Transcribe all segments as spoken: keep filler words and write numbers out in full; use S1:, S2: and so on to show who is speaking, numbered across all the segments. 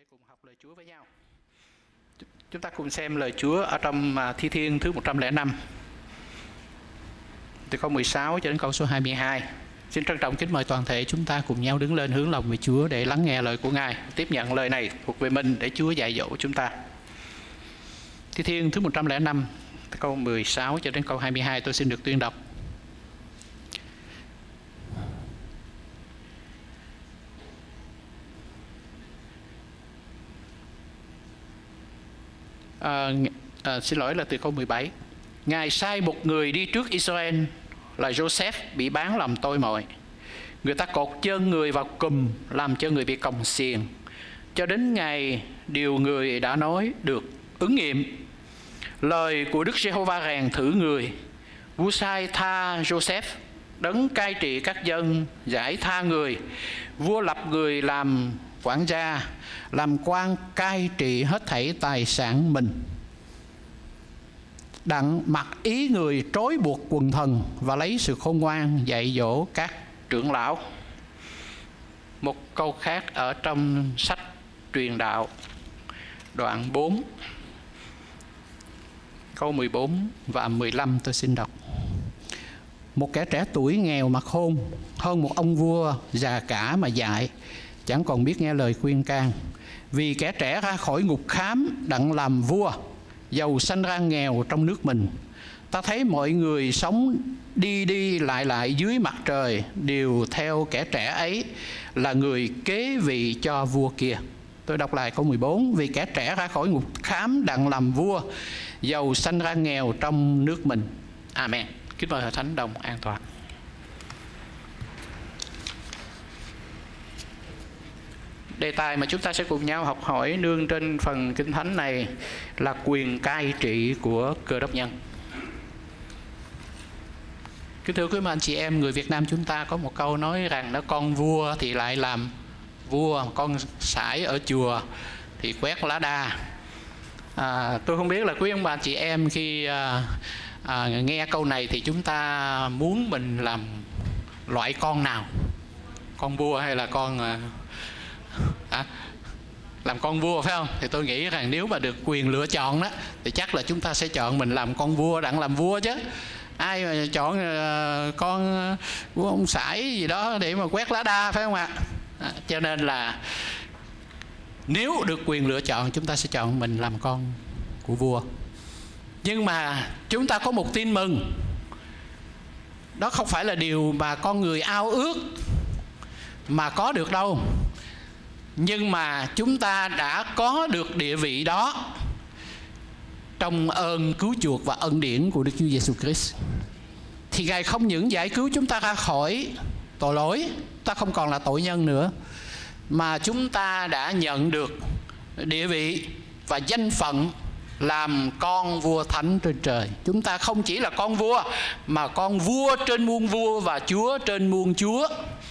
S1: cùng học lời Chúa với nhau. Chúng ta cùng xem lời Chúa ở trong Thi Thiên thứ một trăm lẻ năm, từ câu mười sáu cho đến câu số hai mươi hai. Xin trân trọng kính mời toàn thể chúng ta cùng nhau đứng lên hướng lòng về Chúa để lắng nghe lời của Ngài, tiếp nhận lời này thuộc về mình để Chúa dạy dỗ chúng ta. Thi Thiên thứ một trăm lẻ năm, từ câu mười sáu cho đến câu hai mươi hai, tôi xin được tuyên đọc. À, à, xin lỗi là từ câu mười bảy. Ngài sai một người đi trước Israel là Joseph bị bán làm tôi mọi. Người ta cột chân người vào cùm, làm cho người bị còng xiềng, cho đến ngày điều người đã nói được ứng nghiệm. Lời của Đức Giê-hô-va rèn thử người. Vua sai tha Joseph, đấng cai trị các dân, giải tha người. Vua lập người làm quản gia, làm quan cai trị hết thảy tài sản mình, đặng mặc ý người trói buộc quần thần và lấy sự khôn ngoan dạy dỗ các trưởng lão. Một câu khác ở trong sách Truyền Đạo đoạn bốn, câu mười bốn và mười lăm tôi xin đọc. Một kẻ trẻ tuổi nghèo mà khôn hơn một ông vua già cả mà dại, chẳng còn biết nghe lời khuyên can. Vì kẻ trẻ ra khỏi ngục khám đặng làm vua, giàu sanh ra nghèo trong nước mình. Ta thấy mọi người sống đi đi lại lại dưới mặt trời đều theo kẻ trẻ ấy, là người kế vị cho vua kia. Tôi đọc lại câu mười bốn. Vì kẻ trẻ ra khỏi ngục khám đặng làm vua, giàu sanh ra nghèo trong nước mình. Amen. Kính mời Hội Thánh đồng an toàn. Đề tài mà chúng ta sẽ cùng nhau học hỏi nương trên phần Kinh Thánh này là quyền cai trị của Cơ Đốc nhân. Kính thưa quý anh chị em, người Việt Nam chúng ta có một câu nói rằng đó, con vua thì lại làm vua, con sải ở chùa thì quét lá đa. À, tôi không biết là quý ông bà chị em khi à, à, nghe câu này thì chúng ta muốn mình làm loại con nào? Con vua hay là con... À, À, làm con vua phải không? Thì tôi nghĩ rằng nếu mà được quyền lựa chọn đó thì chắc là chúng ta sẽ chọn mình làm con vua đặng làm vua chứ. Ai mà chọn uh, con của ông sải gì đó để mà quét lá đa, phải không ạ? À, cho nên là nếu được quyền lựa chọn chúng ta sẽ chọn mình làm con của vua. Nhưng mà chúng ta có một tin mừng. Đó không phải là điều mà con người ao ước mà có được đâu. Nhưng mà chúng ta đã có được địa vị đó trong ơn cứu chuộc và ân điển của Đức Chúa Giêsu Christ. Thì Ngài không những giải cứu chúng ta ra khỏi tội lỗi, ta không còn là tội nhân nữa, mà chúng ta đã nhận được địa vị và danh phận làm con vua thánh trên trời. Chúng ta không chỉ là con vua, mà con vua trên muôn vua và chúa trên muôn chúa.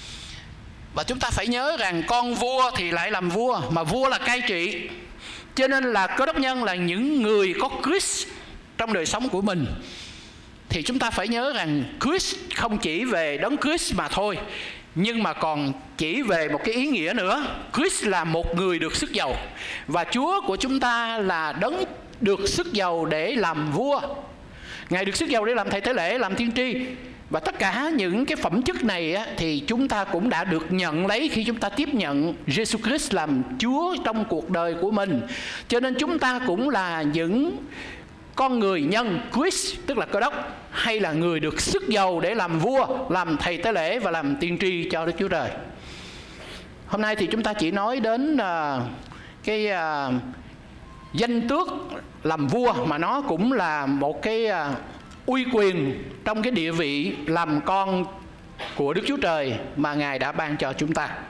S1: Và chúng ta phải nhớ rằng con vua thì lại làm vua, mà vua là cai trị. Cho nên là Cơ Đốc nhân là những người có Christ trong đời sống của mình. Thì chúng ta phải nhớ rằng Christ không chỉ về đấng Christ mà thôi, nhưng mà còn chỉ về một cái ý nghĩa nữa. Christ là một người được sức giàu, và Chúa của chúng ta là đấng được sức giàu để làm vua. Ngài được sức giàu để làm thầy tế lễ, làm tiên tri. Và tất cả những cái phẩm chất này á, thì chúng ta cũng đã được nhận lấy khi chúng ta tiếp nhận Jesus Christ làm Chúa trong cuộc đời của mình. Cho nên chúng ta cũng là những con người nhân Christ, tức là Cơ Đốc, hay là người được sức giàu để làm vua, làm thầy tế lễ và làm tiên tri cho Đức Chúa Trời. Hôm nay thì chúng ta chỉ nói đến uh, cái uh, danh tước làm vua, mà nó cũng là một cái uh, uy quyền trong cái địa vị làm con của Đức Chúa Trời mà Ngài đã ban cho chúng ta.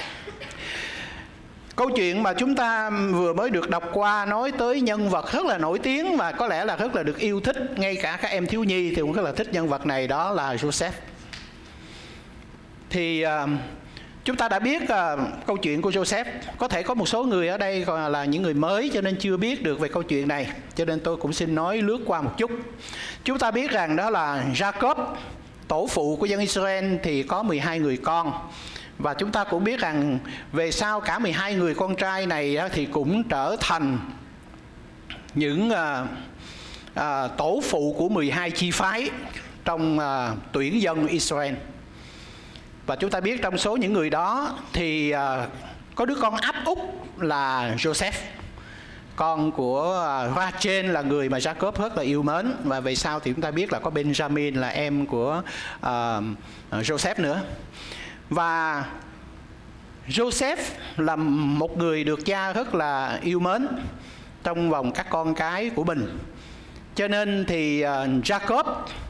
S1: Câu chuyện mà chúng ta vừa mới được đọc qua nói tới nhân vật rất là nổi tiếng và có lẽ là rất là được yêu thích, ngay cả các em thiếu nhi thì cũng rất là thích nhân vật này, đó là Joseph. Thì uh, chúng ta đã biết uh, câu chuyện của Joseph. Có thể có một số người ở đây còn là những người mới cho nên chưa biết được về câu chuyện này, cho nên tôi cũng xin nói lướt qua một chút. Chúng ta biết rằng đó là Jacob, tổ phụ của dân Israel, thì có mười hai người con. Và chúng ta cũng biết rằng về sau cả mười hai người con trai này thì cũng trở thành những uh, uh, tổ phụ của mười hai chi phái trong uh, tuyển dân Israel. Và chúng ta biết trong số những người đó thì uh, có đứa con áp út là Joseph, con của uh, Rachel là người mà Jacob rất là yêu mến. Và về sau thì chúng ta biết là có Benjamin là em của uh, Joseph nữa. Và Joseph là một người được cha rất là yêu mến trong vòng các con cái của mình. Cho nên thì uh, Jacob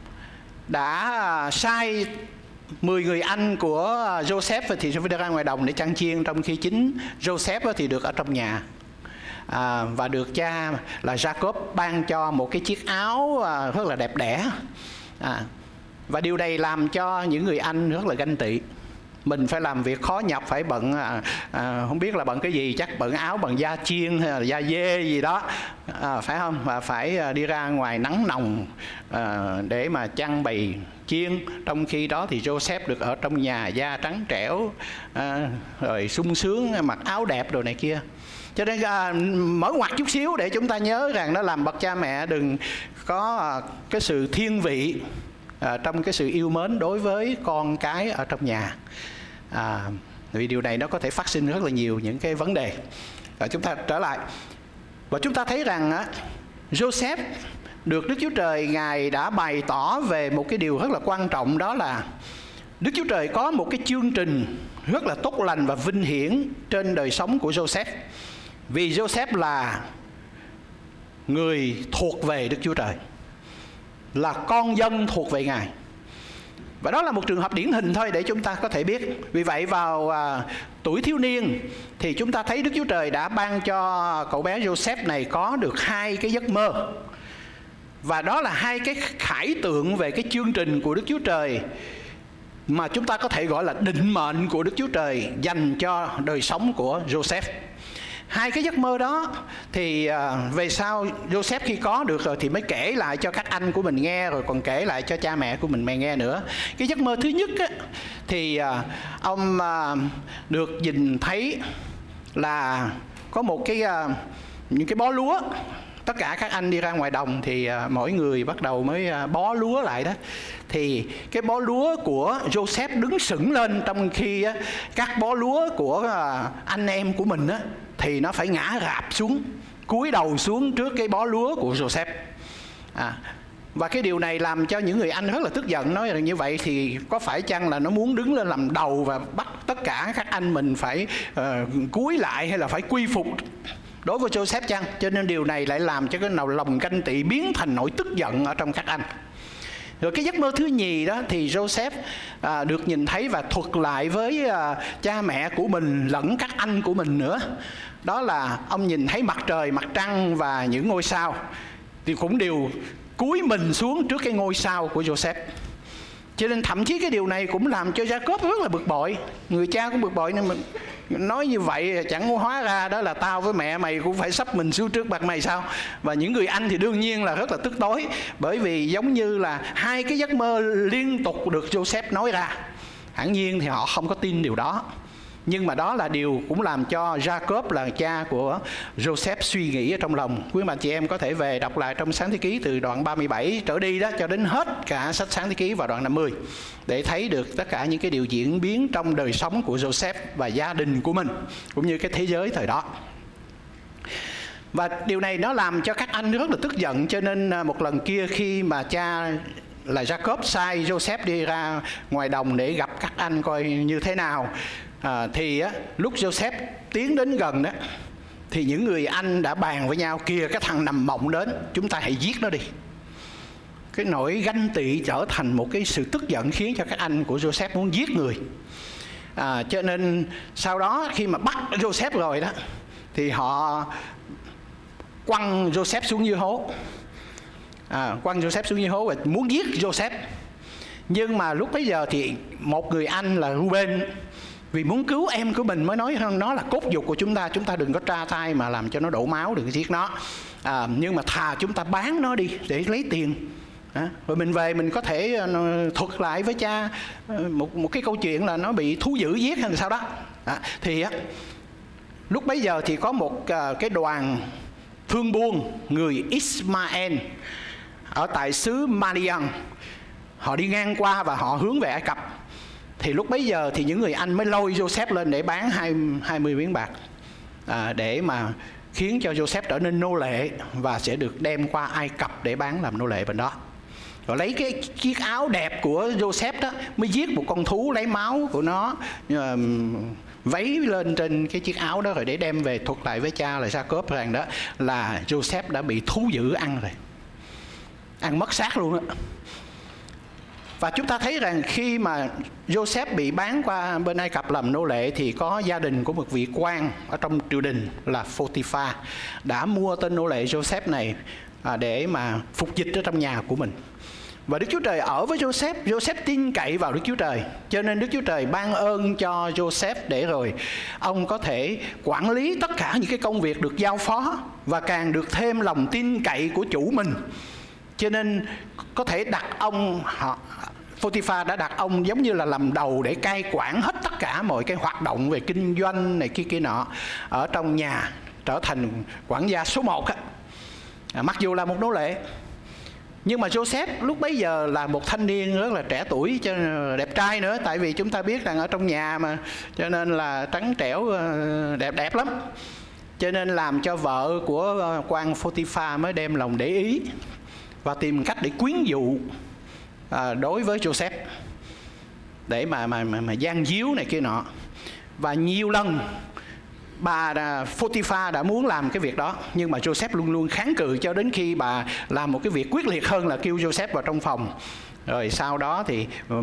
S1: đã sai mười người anh của Joseph thì phải đưa ra ngoài đồng để chăn chiên, trong khi chính Joseph thì được ở trong nhà. À, và được cha là Jacob ban cho một cái chiếc áo à, rất là đẹp đẽ. À, và điều này làm cho những người anh rất là ganh tị. Mình phải làm việc khó nhọc, phải bận à, à, không biết là bận cái gì, chắc bận áo bằng da chiên hay là da dê gì đó, à, phải không? Và phải à, đi ra ngoài nắng nồng à, để mà chăn bày chiên. Trong khi đó thì Joseph được ở trong nhà, da trắng trẻo, à, rồi sung sướng, mặc áo đẹp đồ này kia. Cho nên à, mở ngoặt chút xíu để chúng ta nhớ rằng nó làm bậc cha mẹ đừng có à, cái sự thiên vị à, trong cái sự yêu mến đối với con cái ở trong nhà. À, vì điều này nó có thể phát sinh rất là nhiều những cái vấn đề. Rồi chúng ta trở lại và chúng ta thấy rằng á, Joseph được Đức Chúa Trời Ngài đã bày tỏ về một cái điều rất là quan trọng, đó là Đức Chúa Trời có một cái chương trình rất là tốt lành và vinh hiển trên đời sống của Joseph. Vì Joseph là người thuộc về Đức Chúa Trời, là con dân thuộc về Ngài. Và đó là một trường hợp điển hình thôi để chúng ta có thể biết. Vì vậy vào à, tuổi thiếu niên thì chúng ta thấy Đức Chúa Trời đã ban cho cậu bé Joseph này có được hai cái giấc mơ. Và đó là hai cái khải tượng về cái chương trình của Đức Chúa Trời mà chúng ta có thể gọi là định mệnh của Đức Chúa Trời dành cho đời sống của Joseph. Hai cái giấc mơ đó thì uh, về sau Joseph khi có được rồi thì mới kể lại cho các anh của mình nghe, rồi còn kể lại cho cha mẹ của mình nghe nữa. Cái giấc mơ thứ nhất á, thì uh, ông uh, được nhìn thấy là có một cái uh, những cái bó lúa. Tất cả các anh đi ra ngoài đồng thì uh, mỗi người bắt đầu mới uh, bó lúa lại đó. Thì cái bó lúa của Joseph đứng sững lên, trong khi uh, các bó lúa của uh, anh em của mình á, thì nó phải ngã rạp xuống, cúi đầu xuống trước cái bó lúa của Joseph. À, và cái điều này làm cho những người anh rất là tức giận, nói rằng như vậy thì có phải chăng là nó muốn đứng lên làm đầu và bắt tất cả các anh mình phải uh, cúi lại hay là phải quy phục đối với Joseph chăng? Cho nên điều này lại làm cho cái nào lòng ganh tị biến thành nỗi tức giận ở trong các anh. Rồi cái giấc mơ thứ nhì đó thì Joseph à, được nhìn thấy và thuật lại với à, cha mẹ của mình lẫn các anh của mình nữa. Đó là ông nhìn thấy mặt trời, mặt trăng và những ngôi sao thì cũng đều cúi mình xuống trước cái ngôi sao của Joseph. Cho nên thậm chí cái điều này cũng làm cho Jacob rất là bực bội. Người cha cũng bực bội nên mình nói như vậy chẳng hóa ra đó là tao với mẹ mày cũng phải sắp mình xuống trước mặt mày sao. Và những người anh thì đương nhiên là rất là tức tối, bởi vì giống như là hai cái giấc mơ liên tục được Joseph nói ra. Hẳn nhiên thì họ không có tin điều đó, nhưng mà đó là điều cũng làm cho Jacob là cha của Joseph suy nghĩ ở trong lòng. Quý bạn chị em có thể về đọc lại trong Sáng Thế Ký từ đoạn ba mươi bảy trở đi đó cho đến hết cả sách Sáng Thế Ký vào đoạn năm mươi để thấy được tất cả những cái điều diễn biến trong đời sống của Joseph và gia đình của mình cũng như cái thế giới thời đó. Và điều này nó làm cho các anh rất là tức giận, cho nên một lần kia khi mà cha là Jacob sai Joseph đi ra ngoài đồng để gặp các anh coi như thế nào, À, thì á, lúc Joseph tiến đến gần đó thì những người anh đã bàn với nhau, kìa cái thằng nằm mộng đến, chúng ta hãy giết nó đi. Cái nỗi ganh tị trở thành một cái sự tức giận khiến cho các anh của Joseph muốn giết người. à, Cho nên sau đó khi mà bắt Joseph rồi đó thì họ quăng Joseph xuống dưới hố, à, quăng Joseph xuống dưới hố và muốn giết Joseph. Nhưng mà lúc bấy giờ thì một người anh là Reuben, vì muốn cứu em của mình mới nói nó là cốt nhục của chúng ta, chúng ta đừng có tra tay mà làm cho nó đổ máu, đừng có giết nó. à, Nhưng mà thà chúng ta bán nó đi để lấy tiền,
S2: À, rồi mình về mình có thể thuật lại với cha một một cái câu chuyện là nó bị thú dữ giết hay là sao đó. À, thì á, lúc bấy giờ thì có một uh, cái đoàn thương buôn người Ismael ở tại xứ Madian, họ đi ngang qua và họ hướng về Ai Cập. Thì lúc bấy giờ thì những người Anh mới lôi Joseph lên để bán hai mươi miếng bạc, à, để mà khiến cho Joseph trở nên nô lệ và sẽ được đem qua Ai Cập để bán làm nô lệ bên đó. Rồi lấy cái chiếc áo đẹp của Joseph đó mới giết một con thú, lấy máu của nó uh, vấy lên trên cái chiếc áo đó, rồi để đem về thuật lại với cha là Jacob rằng đó là Joseph đã bị thú dữ ăn rồi, ăn mất xác luôn á. Và chúng ta thấy rằng khi mà Joseph bị bán qua bên Ai Cập làm nô lệ thì có gia đình của một vị quan ở trong triều đình là Photiphar đã mua tên nô lệ Joseph này để mà phục dịch ở trong nhà của mình. Và Đức Chúa Trời ở với Joseph, Joseph tin cậy vào Đức Chúa Trời, cho nên Đức Chúa Trời ban ơn cho Joseph để rồi ông có thể quản lý tất cả những cái công việc được giao phó, và càng được thêm lòng tin cậy của chủ mình. Cho nên có thể đặt ông, họ, Photiphar đã đặt ông giống như là làm đầu để cai quản hết tất cả mọi cái hoạt động về kinh doanh này kia kia nọ ở trong nhà, trở thành quản gia số một á. À, mặc dù là một nô lệ, nhưng mà Joseph lúc bấy giờ là một thanh niên rất là trẻ tuổi, cho đẹp trai nữa, tại vì chúng ta biết rằng ở trong nhà mà, cho nên là trắng trẻo, đẹp đẹp lắm. Cho nên làm cho vợ của quan Photiphar mới đem lòng để ý và tìm cách để quyến dụ à, đối với Joseph, để mà mà mà, mà gian díu này kia nọ. Và nhiều lần bà Photiphar đã muốn làm cái việc đó, nhưng mà Joseph luôn luôn kháng cự, cho đến khi bà làm một cái việc quyết liệt hơn là kêu Joseph vào trong phòng. Rồi sau đó thì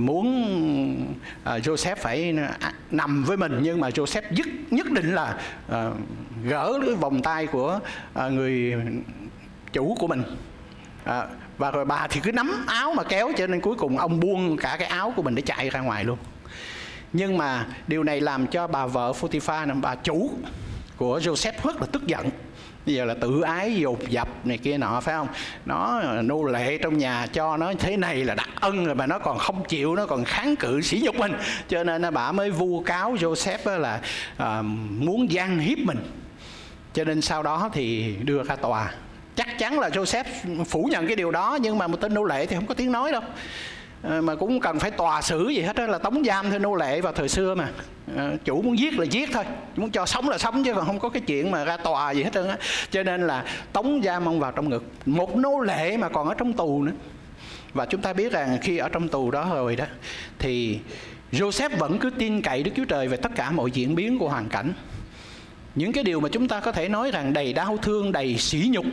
S2: muốn uh, Joseph phải nằm với mình, nhưng mà Joseph dứt, nhất định là uh, gỡ cái vòng tay của uh, người chủ của mình. Uh, và rồi bà thì cứ nắm áo mà kéo, cho nên cuối cùng ông buông cả cái áo của mình để chạy ra ngoài luôn. Nhưng mà điều này làm cho bà vợ Photiphar, bà chủ của Joseph rất là tức giận. Bây giờ là tự ái dột dập này kia nọ, phải không? Nó nô lệ trong nhà, cho nó thế này là đặc ân rồi mà nó còn không chịu, nó còn kháng cự sỉ nhục mình. Cho nên bà mới vu cáo Joseph là à, muốn gian hiếp mình. Cho nên sau đó thì đưa ra tòa. Chắc chắn là Joseph phủ nhận cái điều đó, nhưng mà một tên nô lệ thì không có tiếng nói đâu. À, mà cũng cần phải tòa xử gì hết đó, là tống giam theo nô lệ vào thời xưa mà. À, chủ muốn giết là giết thôi, muốn cho sống là sống, chứ còn không có cái chuyện mà ra tòa gì hết trơn á. Cho nên là tống giam ông vào trong ngực, một nô lệ mà còn ở trong tù nữa. Và chúng ta biết rằng khi ở trong tù đó rồi đó, thì Joseph vẫn cứ tin cậy Đức Chúa Trời về tất cả mọi diễn biến của hoàn cảnh. Những cái điều mà chúng ta có thể nói rằng đầy đau thương, đầy sỉ nhục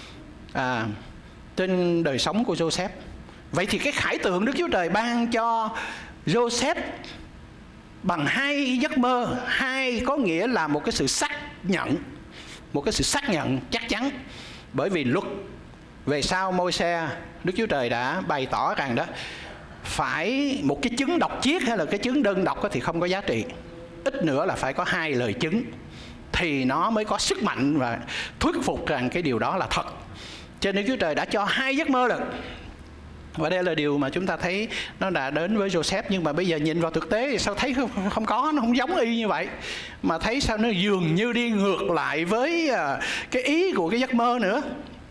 S2: à, trên đời sống của Joseph. Vậy thì cái khải tượng Đức Chúa Trời ban cho Joseph bằng hai giấc mơ, hai có nghĩa là một cái sự xác nhận, một cái sự xác nhận chắc chắn. Bởi vì luật về sau Môi-se, Đức Chúa Trời đã bày tỏ rằng đó, phải một cái chứng độc chiết hay là cái chứng đơn độc thì không có giá trị, ít nữa là phải có hai lời chứng thì nó mới có sức mạnh và thuyết phục rằng cái điều đó là thật. Cho nên Chúa Trời đã cho hai giấc mơ lần. Và đây là điều mà chúng ta thấy nó đã đến với Joseph. Nhưng mà bây giờ nhìn vào thực tế thì sao thấy không, không có, nó không giống y như vậy. Mà thấy sao nó dường như đi ngược lại với cái ý của cái giấc mơ nữa.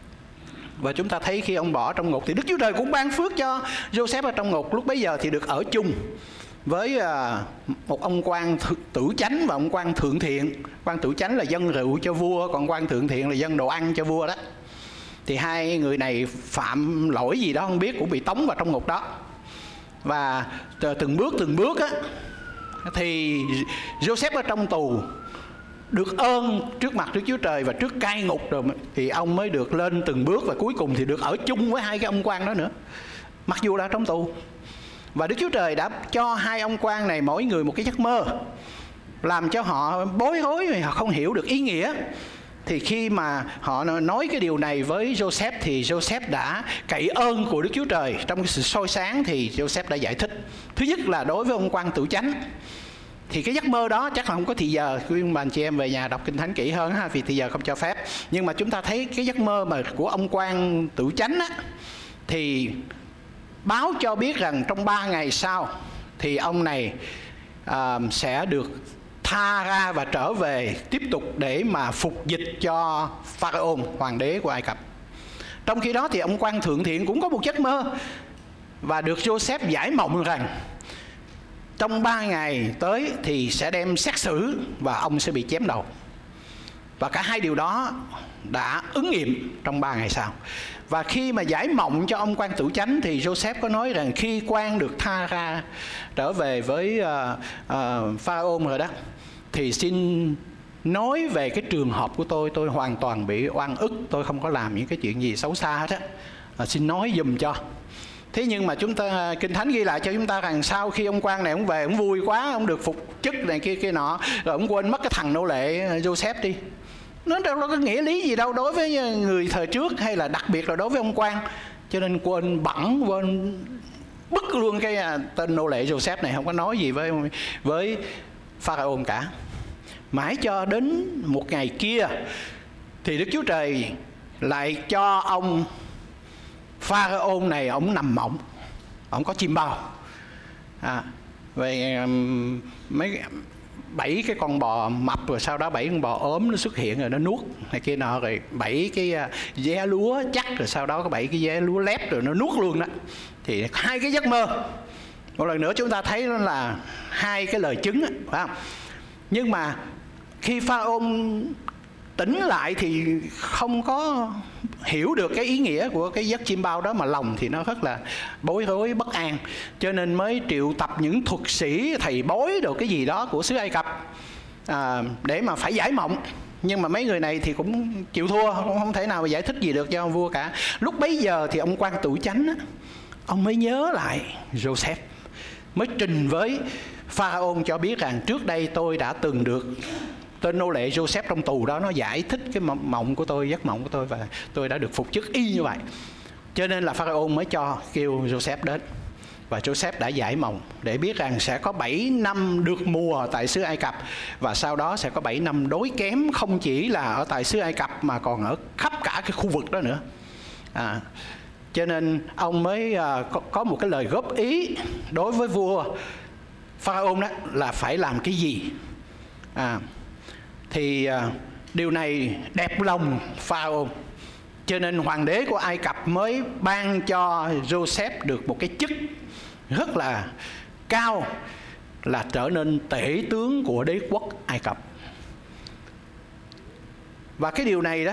S2: Và chúng ta thấy khi ông bỏ trong ngục thì Đức Chúa Trời cũng ban phước cho Joseph ở trong ngục. Lúc bấy giờ thì được ở chung với một ông quan tử chánh và ông quan thượng thiện. Quan tử chánh là dâng rượu cho vua, còn quan thượng thiện là dâng đồ ăn cho vua đó. Thì hai người này phạm lỗi gì đó không biết, cũng bị tống vào trong ngục đó. Và từng bước từng bước á, thì Joseph ở trong tù được ơn trước mặt Đức Chúa Trời và trước cai ngục rồi, thì ông mới được lên từng bước và cuối cùng thì được ở chung với hai cái ông quan đó nữa, mặc dù là trong tù. Và Đức Chúa Trời đã cho hai ông quan này mỗi người một cái giấc mơ, làm cho họ bối rối, họ không hiểu được ý nghĩa. Thì khi mà họ nói cái điều này với Joseph thì Joseph đã cậy ơn của Đức Chúa Trời. Trong cái sự soi sáng thì Joseph đã giải thích. Thứ nhất là đối với ông quan tử chánh, thì cái giấc mơ đó chắc là không có thì giờ, khuyên bà anh chị em về nhà đọc Kinh Thánh kỹ hơn ha, vì thì giờ không cho phép. Nhưng mà chúng ta thấy cái giấc mơ mà của ông quan tử chánh á, thì báo cho biết rằng trong ba ngày sau thì ông này à, sẽ được tha ra và trở về tiếp tục để mà phục dịch cho Pharaoh, hoàng đế của Ai Cập. Trong khi đó thì ông quan thượng thiện cũng có một giấc mơ và được Joseph giải mộng rằng trong ba ngày tới thì sẽ đem xét xử và ông sẽ bị chém đầu. Và cả hai điều đó đã ứng nghiệm trong ba ngày sau. Và khi mà giải mộng cho ông quan tử chánh thì Joseph có nói rằng khi quan được tha ra trở về với uh, uh, Pharaoh rồi đó, thì xin nói về cái trường hợp của tôi. Tôi hoàn toàn bị oan ức, tôi không có làm những cái chuyện gì xấu xa hết á, à, xin nói giùm cho. Thế nhưng mà chúng ta, Kinh Thánh ghi lại cho chúng ta rằng sau khi ông quan này ông về, ông vui quá, ông được phục chức này kia kia nọ, rồi ông quên mất cái thằng nô lệ Joseph đi. Nó đâu có nghĩa lý gì đâu đối với người thời trước, hay là đặc biệt là đối với ông quan. Cho nên quên bẵng, quên bứt luôn cái tên nô lệ Joseph này, không có nói gì với với Pharaoh cả. Mãi cho đến một ngày kia thì Đức Chúa Trời lại cho ông Pharaoh này, ông nằm mộng, ông có chim bao. À, về um, mấy bảy cái con bò mập, rồi sau đó bảy con bò ốm nó xuất hiện rồi nó nuốt này kia nọ, rồi bảy cái uh, vé lúa chắc, rồi sau đó có bảy cái vé lúa lép rồi nó nuốt luôn đó. Thì hai cái giấc mơ, một lần nữa chúng ta thấy nó là hai cái lời chứng đó, phải không? Nhưng mà khi Pharaoh tỉnh lại thì không có hiểu được cái ý nghĩa của cái giấc chim bao đó, mà lòng thì nó rất là bối rối bất an, cho nên mới triệu tập những thuật sĩ, thầy bói đồ cái gì đó của xứ Ai Cập à, để mà phải giải mộng. Nhưng mà mấy người này thì cũng chịu thua, cũng không thể nào mà giải thích gì được cho ông vua cả. Lúc bấy giờ thì ông quan tử chánh á, ông mới nhớ lại Joseph, mới trình với Pharaoh cho biết rằng trước đây tôi đã từng được tên nô lệ Joseph trong tù đó, nó giải thích cái mộng của tôi, giấc mộng của tôi, và tôi đã được phục chức y như vậy. Cho nên là Pharaoh mới cho kêu Joseph đến. Và Joseph đã giải mộng để biết rằng sẽ có bảy năm được mùa tại xứ Ai Cập, và sau đó sẽ có bảy năm đối kém, không chỉ là ở tại xứ Ai Cập mà còn ở khắp cả cái khu vực đó nữa. À, cho nên ông mới uh, có, có một cái lời góp ý đối với vua Pharaoh đó là phải làm cái gì. À, thì uh, điều này đẹp lòng Pharaoh, cho nên hoàng đế của Ai Cập mới ban cho Joseph được một cái chức rất là cao, là trở nên tể tướng của đế quốc Ai Cập. Và cái điều này đó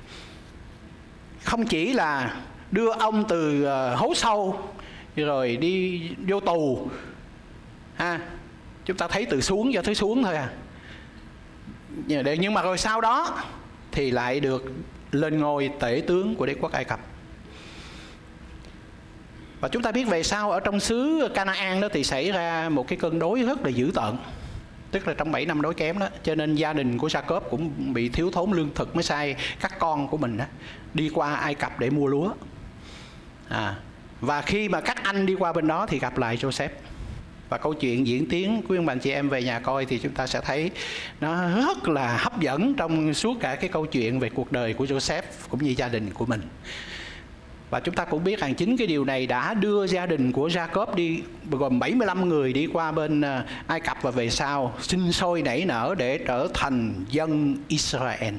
S2: không chỉ là đưa ông từ uh, hố sâu rồi đi vô tù ha, chúng ta thấy từ xuống cho tới xuống thôi à, nhưng mà rồi sau đó thì lại được lên ngôi tể tướng của đế quốc Ai Cập. Và chúng ta biết về sau ở trong xứ Canaan đó thì xảy ra một cái cơn đói rất là dữ tợn, tức là trong bảy năm đói kém đó, cho nên gia đình của Jacob cũng bị thiếu thốn lương thực, mới sai các con của mình đó đi qua Ai Cập để mua lúa. À, và khi mà các anh đi qua bên đó thì gặp lại Joseph. Và câu chuyện diễn tiến, quý ông bà chị em về nhà coi thì chúng ta sẽ thấy nó rất là hấp dẫn trong suốt cả cái câu chuyện về cuộc đời của Joseph cũng như gia đình của mình. Và chúng ta cũng biết rằng chính cái điều này đã đưa gia đình của Jacob đi, gồm bảy mươi lăm người, đi qua bên Ai Cập và về sau sinh sôi nảy nở để trở thành dân Israel.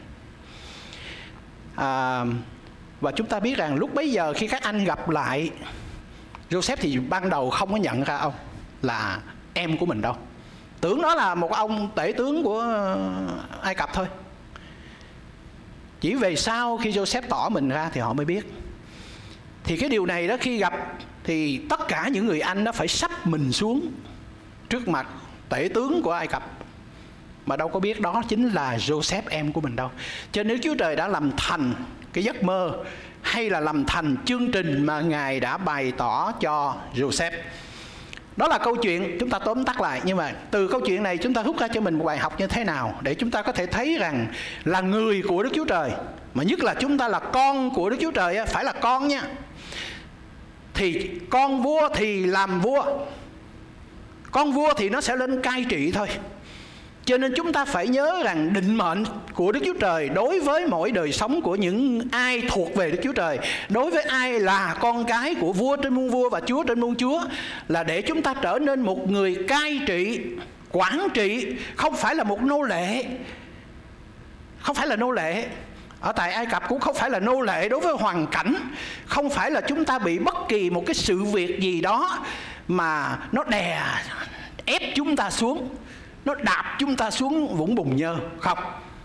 S2: À, và chúng ta biết rằng lúc bấy giờ khi các anh gặp lại Joseph thì ban đầu không có nhận ra ông là em của mình đâu, tưởng đó là một ông tể tướng của Ai Cập thôi. Chỉ về sau khi Joseph tỏ mình ra thì họ mới biết. Thì cái điều này đó, khi gặp thì tất cả những người anh đó phải sắp mình xuống trước mặt tể tướng của Ai Cập, mà đâu có biết đó chính là Joseph em của mình đâu. Cho nên Chúa Trời đã làm thành cái giấc mơ, hay là làm thành chương trình mà Ngài đã bày tỏ cho Joseph. Đó là câu chuyện, chúng ta tóm tắt lại. Nhưng mà từ câu chuyện này chúng ta rút ra cho mình một bài học như thế nào để chúng ta có thể thấy rằng là người của Đức Chúa Trời, mà nhất là chúng ta là con của Đức Chúa Trời, phải là con nha, thì con vua thì làm vua, con vua thì nó sẽ lên cai trị thôi. Cho nên chúng ta phải nhớ rằng định mệnh của Đức Chúa Trời đối với mỗi đời sống của những ai thuộc về Đức Chúa Trời, đối với ai là con cái của vua trên muôn vua và chúa trên muôn chúa, là để chúng ta trở nên một người cai trị, quản trị, không phải là một nô lệ. Không phải là nô lệ. Ở tại Ai Cập cũng không phải là nô lệ đối với hoàn cảnh. Không phải là chúng ta bị bất kỳ một cái sự việc gì đó mà nó đè ép chúng ta xuống, nó đạp chúng ta xuống vũng bùn nhơ. Không.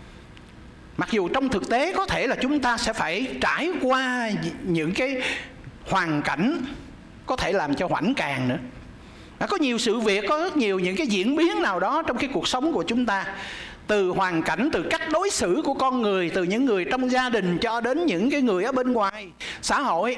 S2: Mặc dù trong thực tế có thể là chúng ta sẽ phải trải qua những cái hoàn cảnh có thể làm cho hoảng càng nữa. Có nhiều sự việc, có rất nhiều những cái diễn biến nào đó trong cái cuộc sống của chúng ta, từ hoàn cảnh, từ cách đối xử của con người, từ những người trong gia đình cho đến những cái người ở bên ngoài xã hội.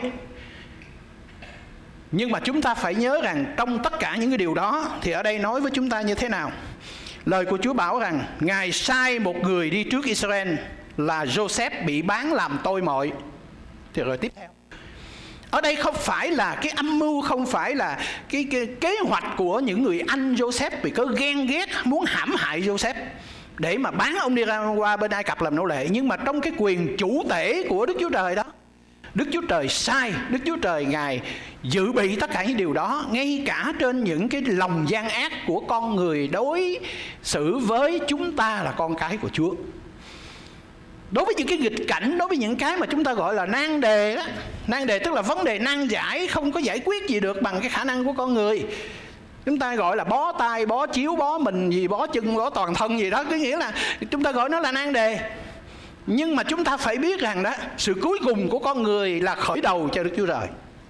S2: Nhưng mà chúng ta phải nhớ rằng trong tất cả những cái điều đó thì ở đây nói với chúng ta như thế nào? Lời của Chúa bảo rằng Ngài sai một người đi trước Israel là Joseph bị bán làm tôi mọi. Thì rồi tiếp theo, ở đây không phải là cái âm mưu, không phải là cái, cái kế hoạch của những người anh Joseph vì có ghen ghét muốn hãm hại Joseph để mà bán ông đi ra qua bên Ai Cập làm nô lệ. Nhưng mà trong cái quyền chủ tể của Đức Chúa Trời đó, Đức Chúa Trời sai, Đức Chúa Trời Ngài dự bị tất cả những điều đó, ngay cả trên những cái lòng gian ác của con người đối xử với chúng ta là con cái của Chúa. Đối với những cái nghịch cảnh, đối với những cái mà chúng ta gọi là nan đề đó. Nan đề tức là vấn đề nan giải, không có giải quyết gì được bằng cái khả năng của con người. Chúng ta gọi là bó tay, bó chiếu, bó mình gì, bó chân, bó toàn thân gì đó. Có nghĩa là chúng ta gọi nó là nan đề. Nhưng mà chúng ta phải biết rằng đó, sự cuối cùng của con người là khởi đầu cho Đức Chúa Trời.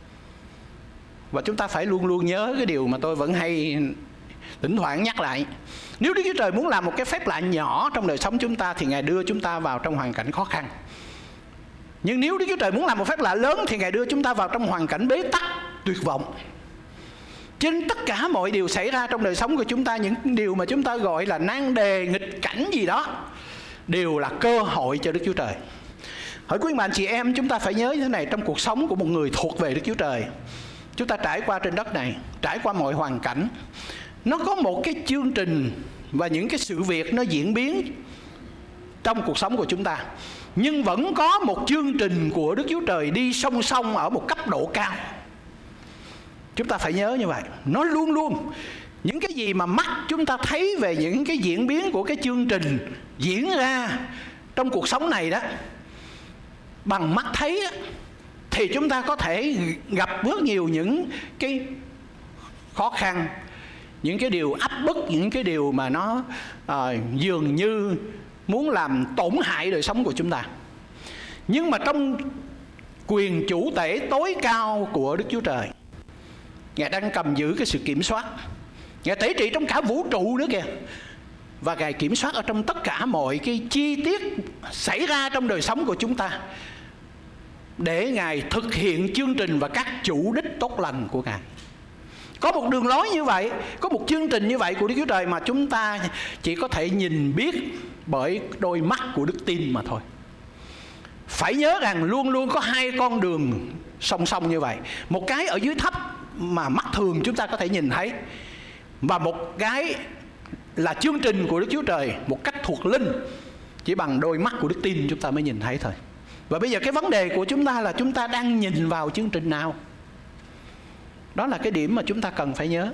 S2: Và chúng ta phải luôn luôn nhớ cái điều mà tôi vẫn hay thỉnh thoảng nhắc lại. Nếu Đức Chúa Trời muốn làm một cái phép lạ nhỏ trong đời sống chúng ta thì Ngài đưa chúng ta vào trong hoàn cảnh khó khăn. Nhưng nếu Đức Chúa Trời muốn làm một phép lạ lớn thì Ngài đưa chúng ta vào trong hoàn cảnh bế tắc, tuyệt vọng. Trên tất cả mọi điều xảy ra trong đời sống của chúng ta, những điều mà chúng ta gọi là nan đề, nghịch cảnh gì đó, đều là cơ hội cho Đức Chúa Trời. Hỏi quý bạn chị em, chúng ta phải nhớ như thế này, trong cuộc sống của một người thuộc về Đức Chúa Trời, chúng ta trải qua trên đất này, trải qua mọi hoàn cảnh, nó có một cái chương trình và những cái sự việc nó diễn biến trong cuộc sống của chúng ta. Nhưng vẫn có một chương trình của Đức Chúa Trời đi song song ở một cấp độ cao. Chúng ta phải nhớ như vậy. Nó luôn luôn, những cái gì mà mắt chúng ta thấy về những cái diễn biến của cái chương trình diễn ra trong cuộc sống này đó, bằng mắt thấy á, thì chúng ta có thể gặp rất nhiều những cái khó khăn, những cái điều áp bức, những cái điều mà nó à, dường như muốn làm tổn hại đời sống của chúng ta. Nhưng mà trong quyền chủ tể tối cao của Đức Chúa Trời, Ngài đang cầm giữ cái sự kiểm soát. Ngài tể trị trong cả vũ trụ nữa kìa. Và Ngài kiểm soát ở trong tất cả mọi cái chi tiết xảy ra trong đời sống của chúng ta, để Ngài thực hiện chương trình và các chủ đích tốt lành của Ngài. Có một đường lối như vậy, có một chương trình như vậy của Đức Chúa Trời mà chúng ta chỉ có thể nhìn biết bởi đôi mắt của đức tin mà thôi. Phải nhớ rằng luôn luôn có hai con đường song song như vậy. Một cái ở dưới thấp mà mắt thường chúng ta có thể nhìn thấy, và một cái là chương trình của Đức Chúa Trời một cách thuộc linh, chỉ bằng đôi mắt của đức tin chúng ta mới nhìn thấy thôi. Và bây giờ cái vấn đề của chúng ta là chúng ta đang nhìn vào chương trình nào. Đó là cái điểm mà chúng ta cần phải nhớ.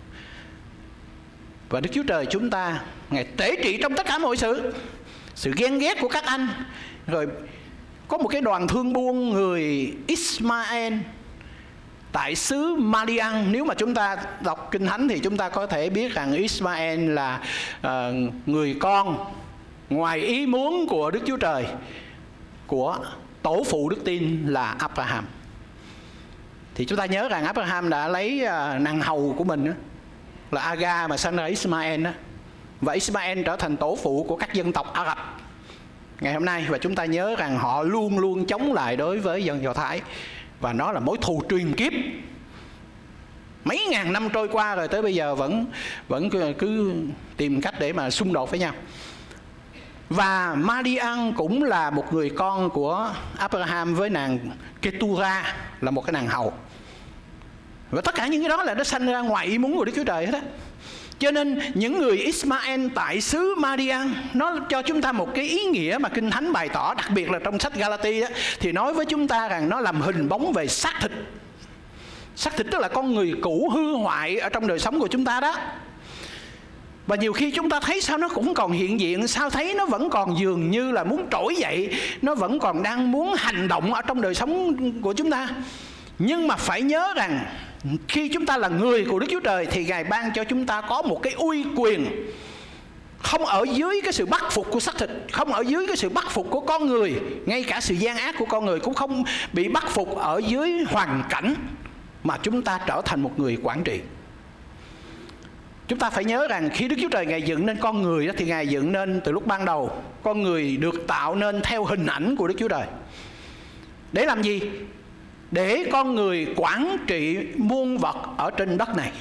S2: Và Đức Chúa Trời chúng ta, Ngài tể trị trong tất cả mọi sự. Sự ghen ghét của các anh. Rồi có một cái đoàn thương buôn người Ismael tại xứ Madian. Nếu mà chúng ta đọc Kinh Thánh thì chúng ta có thể biết rằng Ismael là uh, người con ngoài ý muốn của Đức Chúa Trời, của tổ phụ đức tin là Abraham. Thì chúng ta nhớ rằng Abraham đã lấy uh, nàng hầu của mình uh, là Agar mà sinh ra Ismael, uh, và Ismael trở thành tổ phụ của các dân tộc Ả Rập ngày hôm nay. Và chúng ta nhớ rằng họ luôn luôn chống lại đối với dân Do Thái, và nó là mối thù truyền kiếp. Mấy ngàn năm trôi qua rồi tới bây giờ vẫn vẫn cứ, cứ tìm cách để mà xung đột với nhau. Và Madian cũng là một người con của Abraham với nàng Ketura, là một cái nàng hầu. Và tất cả những cái đó là nó sanh ra ngoài ý muốn của Đức Chúa Trời hết á. Cho nên những người Ismael tại xứ Madian, nó cho chúng ta một cái ý nghĩa mà Kinh Thánh bày tỏ, đặc biệt là trong sách Galati đó, thì nói với chúng ta rằng nó làm hình bóng về xác thịt. Xác thịt tức là con người cũ hư hoại ở trong đời sống của chúng ta đó. Và nhiều khi chúng ta thấy sao nó cũng còn hiện diện, sao thấy nó vẫn còn dường như là muốn trỗi dậy, nó vẫn còn đang muốn hành động ở trong đời sống của chúng ta. Nhưng mà phải nhớ rằng khi chúng ta là người của Đức Chúa Trời thì Ngài ban cho chúng ta có một cái uy quyền, không ở dưới cái sự bắt phục của xác thịt, không ở dưới cái sự bắt phục của con người. Ngay cả sự gian ác của con người cũng không bị bắt phục ở dưới hoàn cảnh, mà chúng ta trở thành một người quản trị. Chúng ta phải nhớ rằng khi Đức Chúa Trời Ngài dựng nên con người đó, thì Ngài dựng nên từ lúc ban đầu, con người được tạo nên theo hình ảnh của Đức Chúa Trời. Để làm gì? Để con người quản trị muôn vật ở trên đất này.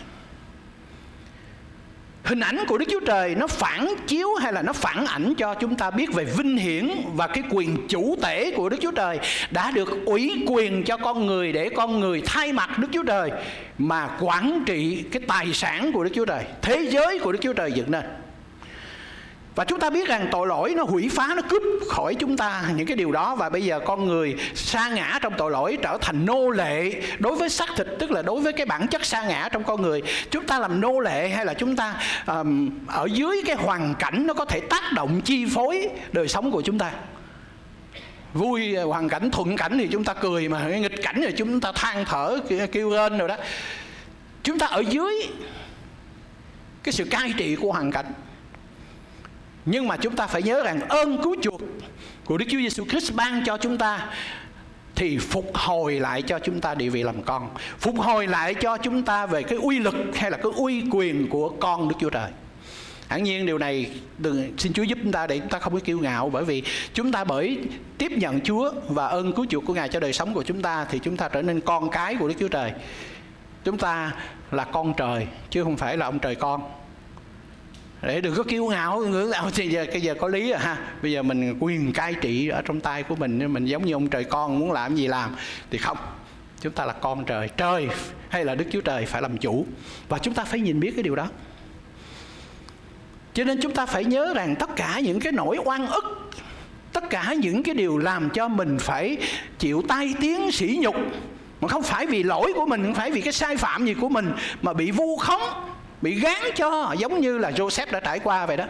S2: Hình ảnh của Đức Chúa Trời nó phản chiếu hay là nó phản ảnh cho chúng ta biết về vinh hiển và cái quyền chủ tể của Đức Chúa Trời đã được ủy quyền cho con người, để con người thay mặt Đức Chúa Trời mà quản trị cái tài sản của Đức Chúa Trời, thế giới của Đức Chúa Trời dựng nên. Và chúng ta biết rằng tội lỗi nó hủy phá, nó cướp khỏi chúng ta những cái điều đó. Và bây giờ con người sa ngã trong tội lỗi, trở thành nô lệ đối với xác thịt, tức là đối với cái bản chất sa ngã trong con người. Chúng ta làm nô lệ, hay là chúng ta um, ở dưới cái hoàn cảnh nó có thể tác động chi phối đời sống của chúng ta. Vui hoàn cảnh, thuận cảnh thì chúng ta cười, mà nghịch cảnh thì chúng ta than thở, kêu rên rồi đó. Chúng ta ở dưới cái sự cai trị của hoàn cảnh. Nhưng mà chúng ta phải nhớ rằng ơn cứu chuộc của Đức Chúa Giêsu Christ ban cho chúng ta thì phục hồi lại cho chúng ta địa vị làm con, phục hồi lại cho chúng ta về cái uy lực hay là cái uy quyền của con Đức Chúa Trời. Hẳn nhiên điều này đừng, xin Chúa giúp chúng ta để chúng ta không có kiêu ngạo, bởi vì chúng ta bởi tiếp nhận Chúa và ơn cứu chuộc của Ngài cho đời sống của chúng ta thì chúng ta trở nên con cái của Đức Chúa Trời. Chúng ta là con trời chứ không phải là ông trời con. Để đừng có kiêu ngạo, ngưỡng ngạo thì giờ, cái giờ có lý rồi ha. Bây giờ mình quyền cai trị ở trong tay của mình, mình giống như ông trời con, muốn làm gì làm. Thì không, chúng ta là con trời. Trời hay là Đức Chúa Trời phải làm chủ. Và chúng ta phải nhìn biết cái điều đó. Cho nên chúng ta phải nhớ rằng tất cả những cái nỗi oan ức, tất cả những cái điều làm cho mình phải chịu tai tiếng sỉ nhục, mà không phải vì lỗi của mình, không phải vì cái sai phạm gì của mình, mà bị vu khống, bị gán cho, giống như là Joseph đã trải qua vậy đó.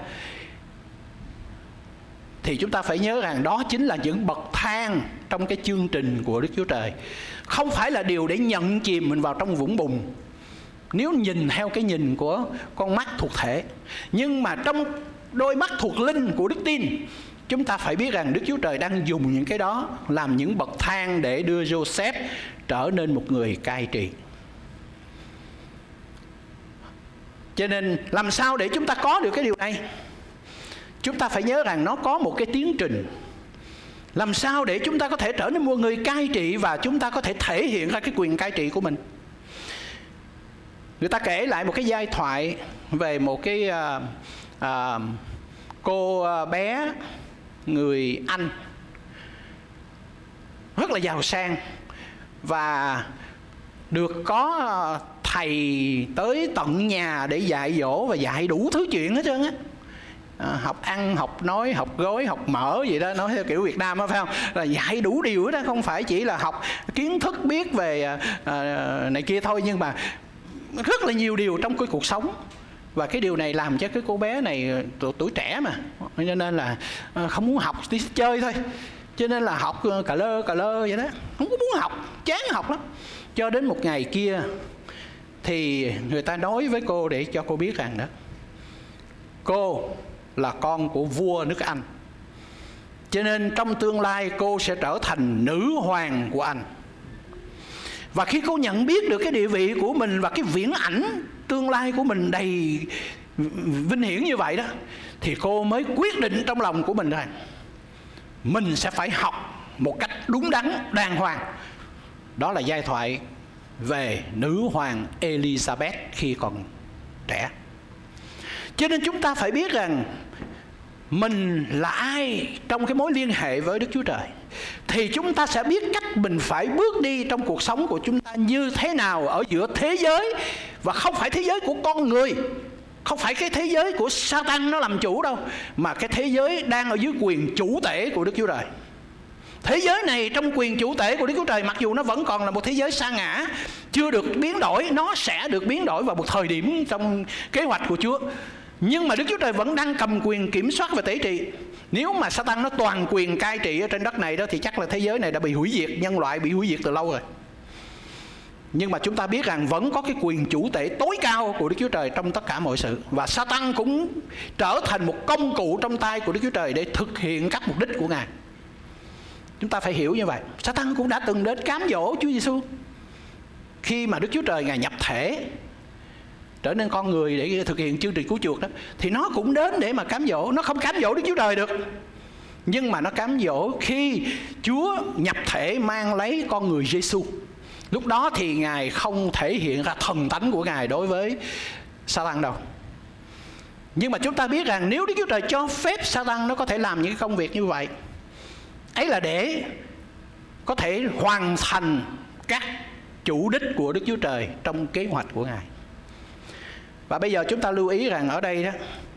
S2: Thì chúng ta phải nhớ rằng đó chính là những bậc thang trong cái chương trình của Đức Chúa Trời. Không phải là điều để nhận chìm mình vào trong vũng bùn, nếu nhìn theo cái nhìn của con mắt thuộc thể. Nhưng mà trong đôi mắt thuộc linh của đức tin, chúng ta phải biết rằng Đức Chúa Trời đang dùng những cái đó làm những bậc thang để đưa Joseph trở nên một người cai trị. Cho nên làm sao để chúng ta có được cái điều này? Chúng ta phải nhớ rằng nó có một cái tiến trình. Làm sao để chúng ta có thể trở nên một người cai trị và chúng ta có thể thể hiện ra cái quyền cai trị của mình? Người ta kể lại một cái giai thoại về một cái uh, uh, cô bé người Anh rất là giàu sang, và được có thầy tới tận nhà để dạy dỗ và dạy đủ thứ chuyện hết trơn á. À, học ăn, học nói, học gói, học mở gì đó, nói theo kiểu Việt Nam đó, phải không? Là dạy đủ điều đó, không phải chỉ là học kiến thức biết về uh, này kia thôi, nhưng mà rất là nhiều điều trong cái cuộc sống. Và cái điều này làm cho cái cô bé này tuổi, tuổi trẻ mà, cho nên là không muốn học, đi chơi thôi. Cho nên là học cà lơ cà lơ vậy đó, không có muốn học, chán học lắm. Cho đến một ngày kia thì người ta nói với cô để cho cô biết rằng đó, cô là con của vua nước Anh, cho nên trong tương lai cô sẽ trở thành nữ hoàng của Anh. Và khi cô nhận biết được cái địa vị của mình và cái viễn ảnh tương lai của mình đầy vinh hiển như vậy đó, thì cô mới quyết định trong lòng của mình rằng mình sẽ phải học một cách đúng đắn, đàng hoàng. Đó là giai thoại về nữ hoàng Elizabeth khi còn trẻ. Cho nên chúng ta phải biết rằng mình là ai trong cái mối liên hệ với Đức Chúa Trời, thì chúng ta sẽ biết cách mình phải bước đi trong cuộc sống của chúng ta như thế nào ở giữa thế giới, và không phải thế giới của con người, Không phải cái thế giới của Sa-tan nó làm chủ đâu, mà cái thế giới đang ở dưới quyền chủ tể của Đức Chúa Trời. Thế giới này trong quyền chủ tể của Đức Chúa Trời, mặc dù nó vẫn còn là một thế giới sa ngã, chưa được biến đổi, nó sẽ được biến đổi vào một thời điểm trong kế hoạch của Chúa. Nhưng mà Đức Chúa Trời vẫn đang cầm quyền kiểm soát và tể trị. Nếu mà Sa-tan nó toàn quyền cai trị ở trên đất này đó, thì chắc là thế giới này đã bị hủy diệt, nhân loại bị hủy diệt từ lâu rồi. Nhưng mà chúng ta biết rằng vẫn có cái quyền chủ tể tối cao của Đức Chúa Trời trong tất cả mọi sự. Và Sa-tan cũng trở thành một công cụ trong tay của Đức Chúa Trời để thực hiện các mục đích của Ngài. Chúng ta phải hiểu như vậy. Sa-tan cũng đã từng đến cám dỗ Chúa Giêsu. Khi mà Đức Chúa Trời Ngài nhập thể trở nên con người để thực hiện chương trình cứu chuộc đó, thì nó cũng đến để mà cám dỗ. Nó không cám dỗ Đức Chúa Trời được, nhưng mà nó cám dỗ khi Chúa nhập thể mang lấy con người Giêsu. Lúc đó thì Ngài không thể hiện ra thần tánh của Ngài đối với Sa-tan đâu. Nhưng mà chúng ta biết rằng nếu Đức Chúa Trời cho phép Sa-tan nó có thể làm những công việc như vậy, ấy là để có thể hoàn thành các chủ đích của Đức Chúa Trời trong kế hoạch của Ngài. Và bây giờ chúng ta lưu ý rằng ở đây đó,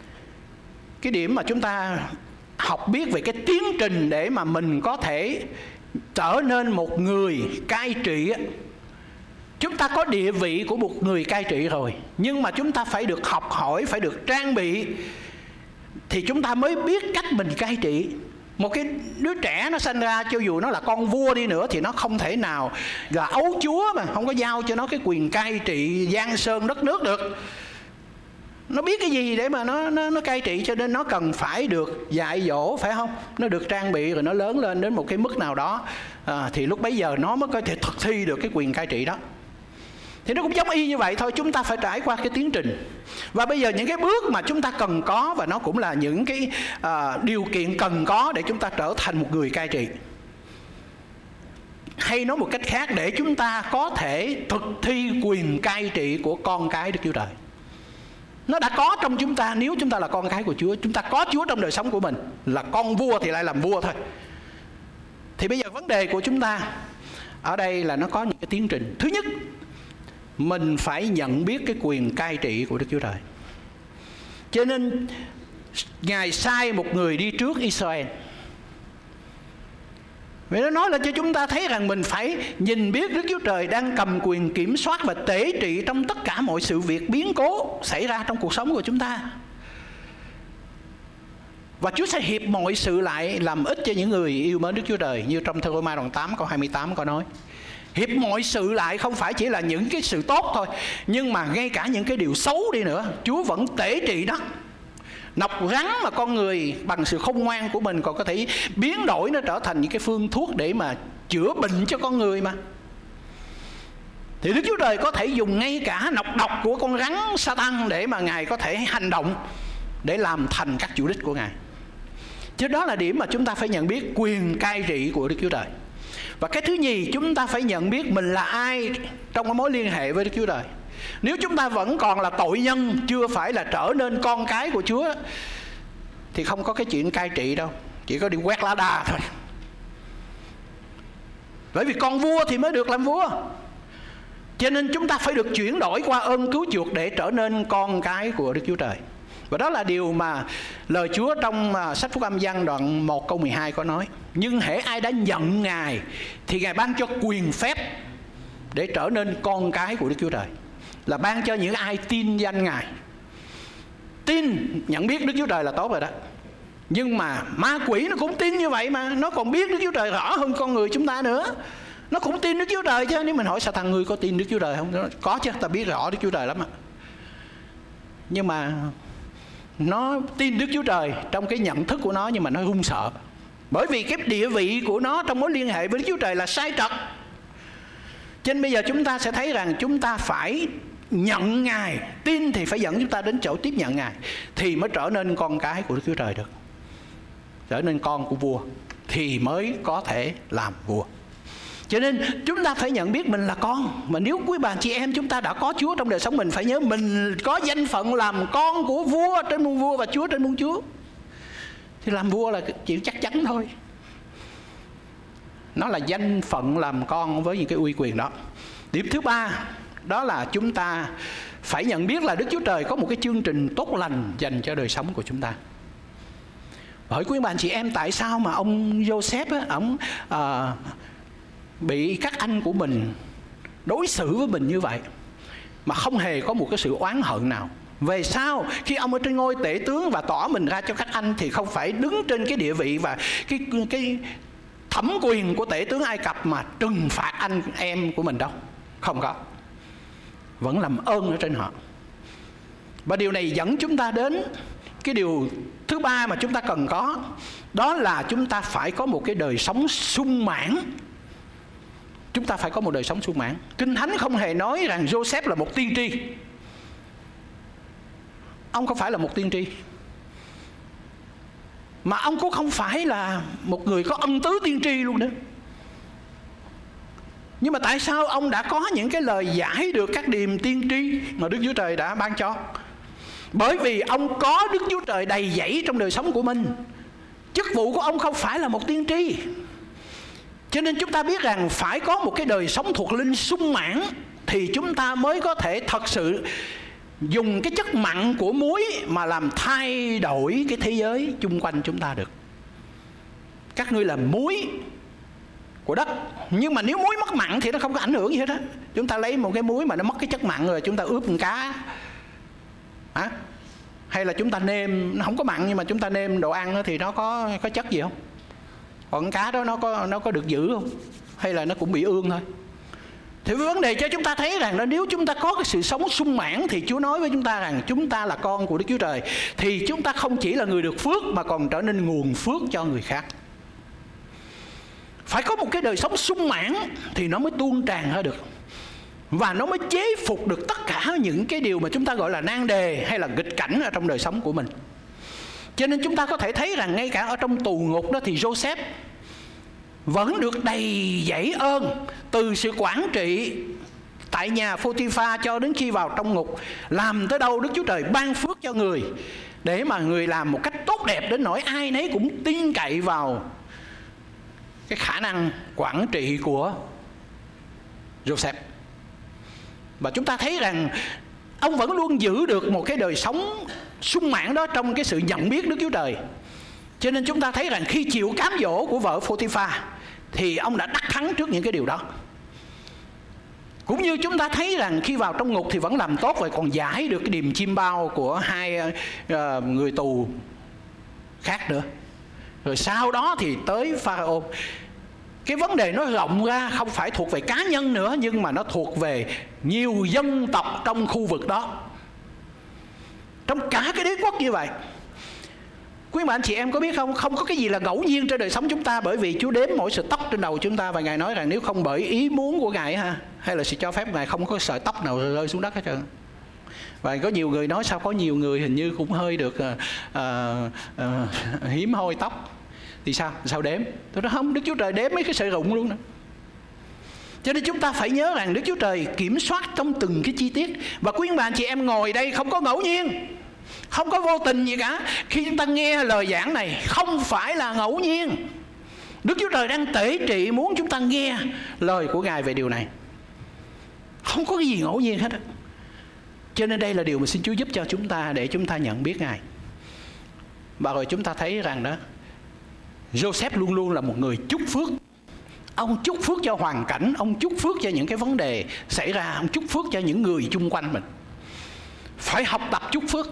S2: cái điểm mà chúng ta học biết về cái tiến trình để mà mình có thể trở nên một người cai trị. Chúng ta có địa vị của một người cai trị rồi, nhưng mà chúng ta phải được học hỏi, phải được trang bị, thì chúng ta mới biết cách mình cai trị. Một cái đứa trẻ nó sinh ra, cho dù nó là con vua đi nữa, thì nó không thể nào là ấu chúa mà không có giao cho nó cái quyền cai trị giang sơn đất nước được. Nó biết cái gì để mà nó, nó, nó cai trị, cho nên nó cần phải được dạy dỗ, phải không? Nó được trang bị, rồi nó lớn lên đến một cái mức nào đó, à, thì lúc bấy giờ nó mới có thể thực thi được cái quyền cai trị đó. Thì nó cũng giống y như vậy thôi, chúng ta phải trải qua cái tiến trình. Và bây giờ những cái bước mà chúng ta cần có, và nó cũng là những cái à, điều kiện cần có để chúng ta trở thành một người cai trị. Hay nói một cách khác, để chúng ta có thể thực thi quyền cai trị của con cái Đức Chúa Trời. Nó đã có trong chúng ta nếu chúng ta là con cái của Chúa. Chúng ta có Chúa trong đời sống của mình. Là con vua thì lại làm vua thôi. Thì bây giờ vấn đề của chúng ta ở đây là nó có những cái tiến trình. Thứ nhất, mình phải nhận biết cái quyền cai trị của Đức Chúa Trời. Cho nên Ngài sai một người đi trước Israel. Vậy nó nói là cho chúng ta thấy rằng mình phải nhìn biết Đức Chúa Trời đang cầm quyền kiểm soát và tể trị trong tất cả mọi sự việc biến cố xảy ra trong cuộc sống của chúng ta. Và Chúa sẽ hiệp mọi sự lại làm ích cho những người yêu mến Đức Chúa Trời. Như trong Thơ Ma đoạn tám câu hai mươi tám có nói, hiệp mọi sự lại không phải chỉ là những cái sự tốt thôi, nhưng mà ngay cả những cái điều xấu đi nữa, Chúa vẫn tể trị đó. Nọc rắn mà con người bằng sự khôn ngoan của mình còn có thể biến đổi nó trở thành những cái phương thuốc để mà chữa bệnh cho con người mà. Thì Đức Chúa Trời có thể dùng ngay cả nọc độc của con rắn Sa-tan để mà Ngài có thể hành động để làm thành các chủ đích của Ngài. Chứ đó là điểm mà chúng ta phải nhận biết quyền cai trị của Đức Chúa Trời. Và cái thứ nhì, chúng ta phải nhận biết mình là ai trong cái mối liên hệ với Đức Chúa Trời. Nếu chúng ta vẫn còn là tội nhân, chưa phải là trở nên con cái của Chúa, thì không có cái chuyện cai trị đâu, chỉ có đi quét lá đa thôi. Bởi vì con vua thì mới được làm vua. Cho nên chúng ta phải được chuyển đổi qua ơn cứu chuộc để trở nên con cái của Đức Chúa Trời. Và đó là điều mà lời Chúa trong sách Phúc Âm Giăng đoạn một câu mười hai có nói: nhưng hễ ai đã nhận Ngài thì Ngài ban cho quyền phép để trở nên con cái của Đức Chúa Trời. Là ban cho những ai tin danh Ngài. Tin, nhận biết Đức Chúa Trời là tốt rồi đó. Nhưng mà ma quỷ nó cũng tin như vậy mà. Nó còn biết Đức Chúa Trời rõ hơn con người chúng ta nữa. Nó cũng tin Đức Chúa Trời chứ. Nếu mình hỏi sao thằng ngươi có tin Đức Chúa Trời không? Nó nói, có chứ, ta biết rõ Đức Chúa Trời lắm ạ. Nhưng mà nó tin Đức Chúa Trời trong cái nhận thức của nó, nhưng mà nó run sợ. Bởi vì cái địa vị của nó trong mối liên hệ với Đức Chúa Trời là sai trật. Cho nên bây giờ chúng ta sẽ thấy rằng chúng ta phải nhận Ngài. Tin thì phải dẫn chúng ta đến chỗ tiếp nhận Ngài, thì mới trở nên con cái của Đức Chúa Trời được. Trở nên con của vua thì mới có thể làm vua. Cho nên chúng ta phải nhận biết mình là con. Mà nếu quý bà chị em chúng ta đã có Chúa trong đời sống mình, phải nhớ mình có danh phận làm con của vua trên muôn vua và Chúa trên muôn chúa. Thì làm vua là chuyện chắc chắn thôi. Nó là danh phận làm con với những cái uy quyền đó. Điểm thứ ba, đó là chúng ta phải nhận biết là Đức Chúa Trời có một cái chương trình tốt lành dành cho đời sống của chúng ta. Hỏi quý bạn chị em, tại sao mà ông Joseph á, ông à, bị các anh của mình đối xử với mình như vậy mà không hề có một cái sự oán hận nào? Về sau khi ông ở trên ngôi tể tướng và tỏ mình ra cho các anh thì không phải đứng trên cái địa vị và cái cái thẩm quyền của tể tướng Ai Cập mà trừng phạt anh em của mình đâu. Không có. Vẫn làm ơn ở trên họ. Và điều này dẫn chúng ta đến cái điều thứ ba mà chúng ta cần có. Đó là chúng ta phải có một cái đời sống sung mãn. Chúng ta phải có một đời sống sung mãn. Kinh Thánh không hề nói rằng Joseph là một tiên tri. Ông không phải là một tiên tri, mà ông cũng không phải là một người có ân tứ tiên tri luôn nữa. Nhưng mà tại sao ông đã có những cái lời giải được các điềm tiên tri mà Đức Chúa Trời đã ban cho? Bởi vì ông có Đức Chúa Trời đầy dẫy trong đời sống của mình. Chức vụ của ông không phải là một tiên tri. Cho nên chúng ta biết rằng phải có một cái đời sống thuộc linh sung mãn thì chúng ta mới có thể thật sự dùng cái chất mặn của muối mà làm thay đổi cái thế giới chung quanh chúng ta được. Các ngươi là muối của đất, nhưng mà nếu muối mất mặn thì nó không có ảnh hưởng gì hết á. Chúng ta lấy một cái muối mà nó mất cái chất mặn rồi chúng ta ướp con cá à? Hay là chúng ta nêm, nó không có mặn nhưng mà chúng ta nêm đồ ăn thì nó có có chất gì không? Còn con cá đó nó có nó có được giữ không? Hay là nó cũng bị ương thôi? Thì vấn đề cho chúng ta thấy rằng là nếu chúng ta có cái sự sống sung mãn thì Chúa nói với chúng ta rằng chúng ta là con của Đức Chúa Trời, thì chúng ta không chỉ là người được phước mà còn trở nên nguồn phước cho người khác. Phải có một cái đời sống sung mãn thì nó mới tuôn tràn ra được, và nó mới chế phục được tất cả những cái điều mà chúng ta gọi là nan đề hay là nghịch cảnh ở trong đời sống của mình. Cho nên chúng ta có thể thấy rằng ngay cả ở trong tù ngục đó thì Joseph vẫn được đầy dẫy ơn từ sự quản trị tại nhà Pô-ti-pha cho đến khi vào trong ngục. Làm tới đâu Đức Chúa Trời ban phước cho người, để mà người làm một cách tốt đẹp đến nỗi ai nấy cũng tin cậy vào cái khả năng quản trị của Joseph. Và chúng ta thấy rằng ông vẫn luôn giữ được một cái đời sống sung mãn đó trong cái sự nhận biết Đức Chúa Trời. Cho nên chúng ta thấy rằng khi chịu cám dỗ của vợ Pô-ti-pha thì ông đã đắc thắng trước những cái điều đó. Cũng như chúng ta thấy rằng khi vào trong ngục thì vẫn làm tốt, và còn giải được cái điềm chim bao của hai uh, người tù khác nữa. Rồi sau đó thì tới Pharaoh. Cái vấn đề nó rộng ra, không phải thuộc về cá nhân nữa, nhưng mà nó thuộc về nhiều dân tộc trong khu vực đó, trong cả cái đế quốc như vậy. Quý bạn chị em có biết không, không có cái gì là ngẫu nhiên trên đời sống chúng ta, bởi vì Chúa đếm mỗi sợi tóc trên đầu chúng ta, và Ngài nói rằng nếu không bởi ý muốn của Ngài ha, hay là sự cho phép Ngài, không có sợi tóc nào rơi xuống đất hết trơn. Và có nhiều người nói sao có nhiều người hình như cũng hơi được uh, uh, uh, hiếm hoi tóc. Thì sao? Sao đếm? Tôi nói không, Đức Chúa Trời đếm mấy cái sợi rụng luôn đó. Cho nên chúng ta phải nhớ rằng Đức Chúa Trời kiểm soát trong từng cái chi tiết. Và quý bạn chị em ngồi đây không có ngẫu nhiên, không có vô tình gì cả. Khi chúng ta nghe lời giảng này không phải là ngẫu nhiên. Đức Chúa Trời đang tể trị muốn chúng ta nghe lời của Ngài về điều này. Không có cái gì ngẫu nhiên hết. Cho nên đây là điều mà xin Chúa giúp cho chúng ta, để chúng ta nhận biết Ngài. Và rồi chúng ta thấy rằng đó, Joseph luôn luôn là một người chúc phước. Ông chúc phước cho hoàn cảnh, ông chúc phước cho những cái vấn đề xảy ra, ông chúc phước cho những người chung quanh mình. Phải học tập chúc phước.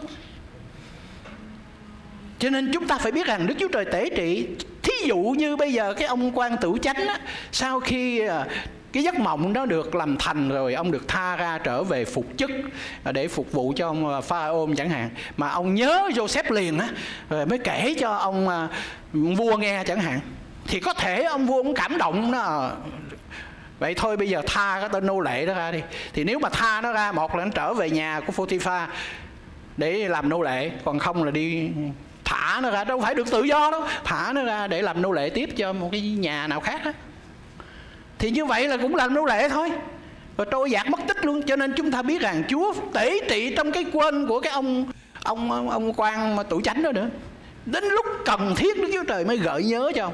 S2: Cho nên chúng ta phải biết rằng Đức Chúa Trời tể trị. Thí dụ như bây giờ cái ông quan Tửu Chánh á, sau khi cái giấc mộng đó được làm thành rồi, ông được tha ra trở về phục chức để phục vụ cho ông Pharaoh chẳng hạn, mà ông nhớ Joseph liền á, rồi mới kể cho ông vua nghe chẳng hạn, thì có thể ông vua cũng cảm động đó. Vậy thôi bây giờ tha cái tên nô lệ đó ra đi. Thì nếu mà tha nó ra, một là nó trở về nhà của Pô-ti-pha để làm nô lệ, còn không là đi thả nó ra, đâu phải được tự do đâu, thả nó ra để làm nô lệ tiếp cho một cái nhà nào khác đó. Thì như vậy là cũng làm nô lệ thôi, rồi trôi dạt mất tích luôn. Cho nên chúng ta biết rằng Chúa tể trị trong cái quên của cái ông ông ông, ông quan Tửu Chánh đó nữa. Đến lúc cần thiết Đức Chúa Trời mới gợi nhớ cho ông.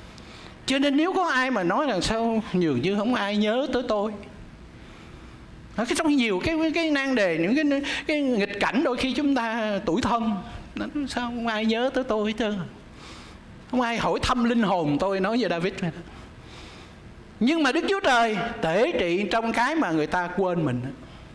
S2: Cho nên nếu có ai mà nói rằng sao nhường như không ai nhớ tới tôi, Cái trong nhiều cái cái nan đề, những cái cái nghịch cảnh, đôi khi chúng ta tủi thân, sao không ai nhớ tới tôi hết trơn, không ai hỏi thăm linh hồn tôi, nói về David này. Nhưng mà Đức Chúa Trời tể trị trong cái mà người ta quên mình.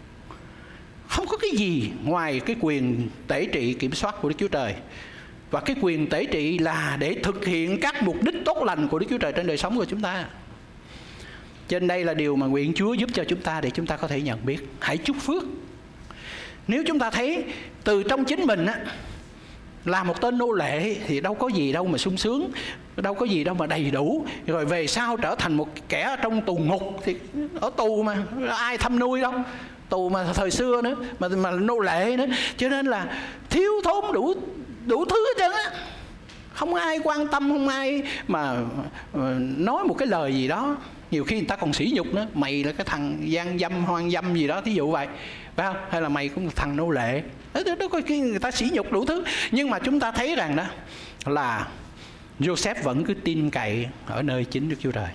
S2: Không có cái gì ngoài cái quyền tể trị kiểm soát của Đức Chúa Trời. Và cái quyền tể trị là để thực hiện các mục đích tốt lành của Đức Chúa Trời trên đời sống của chúng ta. Trên đây là điều mà nguyện Chúa giúp cho chúng ta để chúng ta có thể nhận biết. Hãy chúc phước. Nếu chúng ta thấy từ trong chính mình á, là một tên nô lệ thì đâu có gì đâu mà sung sướng, đâu có gì đâu mà đầy đủ. Rồi về sau trở thành một kẻ ở trong tù ngục, thì ở tù mà ai thăm nuôi đâu, tù mà thời xưa nữa, mà mà nô lệ nữa, cho nên là thiếu thốn đủ đủ thứ hết trơn á. Không ai quan tâm, không ai mà nói một cái lời gì đó. Nhiều khi người ta còn sỉ nhục nữa, mày là cái thằng gian dâm, hoang dâm gì đó, thí dụ vậy, phải không? Hay là mày cũng là thằng nô lệ. Đó, đó có khi người ta sỉ nhục đủ thứ. Nhưng mà chúng ta thấy rằng đó là Joseph vẫn cứ tin cậy ở nơi chính Đức Chúa Trời.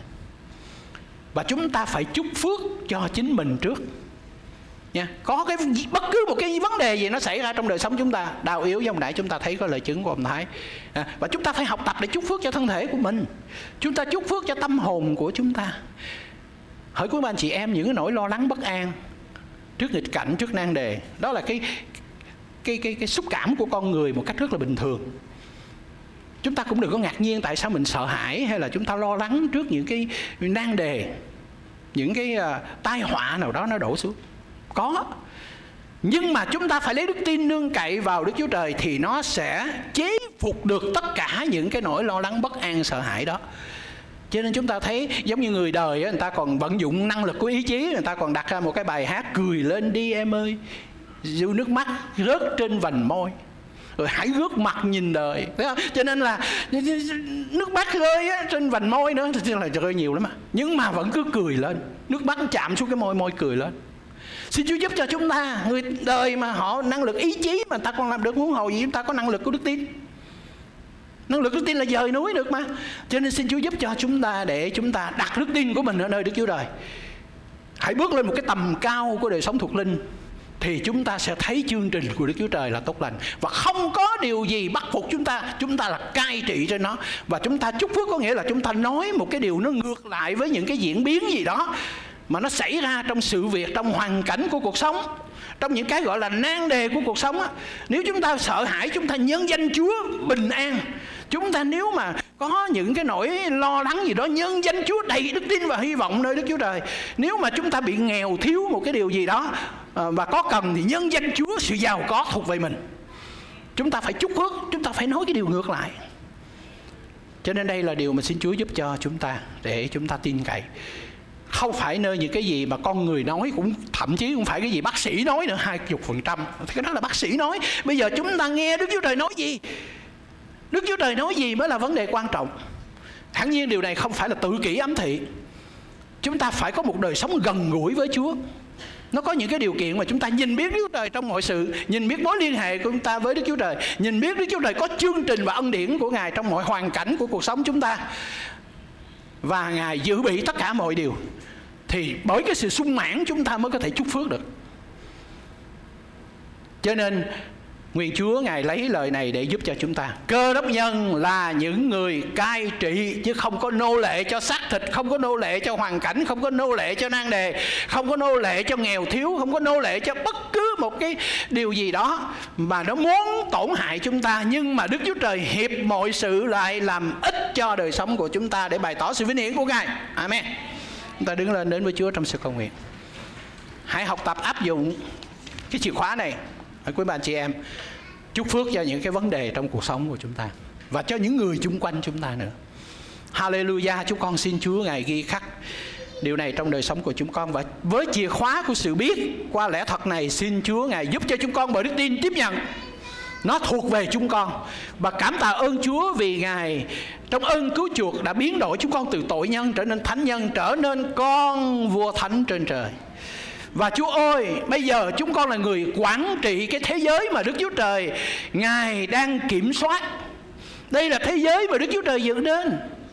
S2: Và chúng ta phải chúc phước cho chính mình trước nha. Có cái bất cứ một cái vấn đề gì nó xảy ra trong đời sống chúng ta, đau yếu giống nãy chúng ta thấy có lời chứng của ông Thái, à, và chúng ta phải học tập để chúc phước cho thân thể của mình. Chúng ta chúc phước cho tâm hồn của chúng ta. Hỡi quý anh chị em, những cái nỗi lo lắng bất an trước nghịch cảnh, trước nan đề, đó là cái cái cái cái xúc cảm của con người một cách rất là bình thường. Chúng ta cũng đừng có ngạc nhiên tại sao mình sợ hãi hay là chúng ta lo lắng trước những cái nan đề, những cái uh, tai họa nào đó nó đổ xuống. Có. Nhưng mà chúng ta phải lấy đức tin nương cậy vào Đức Chúa Trời thì nó sẽ chế phục được tất cả những cái nỗi lo lắng bất an sợ hãi đó. Cho nên chúng ta thấy giống như người đời người ta còn vận dụng năng lực của ý chí, người ta còn đặt ra một cái bài hát cười lên đi em ơi, dù nước mắt rớt trên vành môi, rồi hãy ngước mặt nhìn đời, thấy không? Cho nên là nước mắt rơi á, trên vành môi nữa, thì là rơi nhiều lắm mà. Nhưng mà vẫn cứ cười lên, nước mắt chạm xuống cái môi, môi cười lên. Xin Chúa giúp cho chúng ta, người đời mà họ năng lực ý chí mà ta còn làm được, huống hồ gì chúng ta có năng lực của đức tin. Năng lực đức tin là dời núi được mà. Cho nên xin Chúa giúp cho chúng ta để chúng ta đặt đức tin của mình ở nơi Đức Chúa Trời. Hãy bước lên một cái tầm cao của đời sống thuộc linh, thì chúng ta sẽ thấy chương trình của Đức Chúa Trời là tốt lành. Và không có điều gì bắt buộc chúng ta. Chúng ta là cai trị trên nó. Và chúng ta chúc phước có nghĩa là chúng ta nói một cái điều nó ngược lại với những cái diễn biến gì đó mà nó xảy ra trong sự việc, trong hoàn cảnh của cuộc sống, trong những cái gọi là nan đề của cuộc sống á. Nếu chúng ta sợ hãi, chúng ta nhân danh Chúa bình an. Chúng ta nếu mà có những cái nỗi lo lắng gì đó, nhân danh Chúa đầy đức tin và hy vọng nơi Đức Chúa Trời. Nếu mà chúng ta bị nghèo thiếu một cái điều gì đó và có cần thì nhân danh Chúa sự giàu có thuộc về mình. Chúng ta phải chúc phước, chúng ta phải nói cái điều ngược lại. Cho nên đây là điều mà xin Chúa giúp cho chúng ta để chúng ta tin cậy. Không phải nơi những cái gì mà con người nói, cũng thậm chí không phải cái gì bác sĩ nói nữa, hai mươi phần trăm. Cái đó là bác sĩ nói. Bây giờ chúng ta nghe Đức Chúa Trời nói gì, Đức Chúa Trời nói gì mới là vấn đề quan trọng. Hẳn nhiên điều này không phải là tự kỷ ám thị. Chúng ta phải có một đời sống gần gũi với Chúa. Nó có những cái điều kiện mà chúng ta nhìn biết Đức Chúa Trời trong mọi sự, nhìn biết mối liên hệ của chúng ta với Đức Chúa Trời, nhìn biết Đức Chúa Trời có chương trình và ân điển của Ngài trong mọi hoàn cảnh của cuộc sống chúng ta. Và Ngài dự bị tất cả mọi điều. Thì bởi cái sự sung mãn chúng ta mới có thể chúc phước được. Cho nên nguyện Chúa Ngài lấy lời này để giúp cho chúng ta. Cơ đốc nhân là những người cai trị, chứ không có nô lệ cho xác thịt, không có nô lệ cho hoàn cảnh, không có nô lệ cho nan đề, không có nô lệ cho nghèo thiếu, không có nô lệ cho bất cứ một cái điều gì đó mà nó muốn tổn hại chúng ta. Nhưng mà Đức Chúa Trời hiệp mọi sự lại làm ích cho đời sống của chúng ta để bày tỏ sự vinh hiển của Ngài. Amen. Chúng ta đứng lên đến với Chúa trong sự cầu nguyện. Hãy học tập áp dụng cái chìa khóa này. Hãy quý bạn chị em chúc phước cho những cái vấn đề trong cuộc sống của chúng ta và cho những người chung quanh chúng ta nữa. Hallelujah. Chúng con xin Chúa Ngài ghi khắc điều này trong đời sống của chúng con. Và với chìa khóa của sự biết qua lẽ thật này, xin Chúa Ngài giúp cho chúng con bởi đức tin tiếp nhận nó thuộc về chúng con. Và cảm tạ ơn Chúa vì Ngài trong ơn cứu chuộc đã biến đổi chúng con từ tội nhân trở nên thánh nhân, trở nên con vua thánh trên trời. Và Chúa ơi, bây giờ chúng con là người quản trị cái thế giới mà Đức Chúa Trời Ngài đang kiểm soát. Đây là thế giới mà Đức Chúa Trời dựng nên.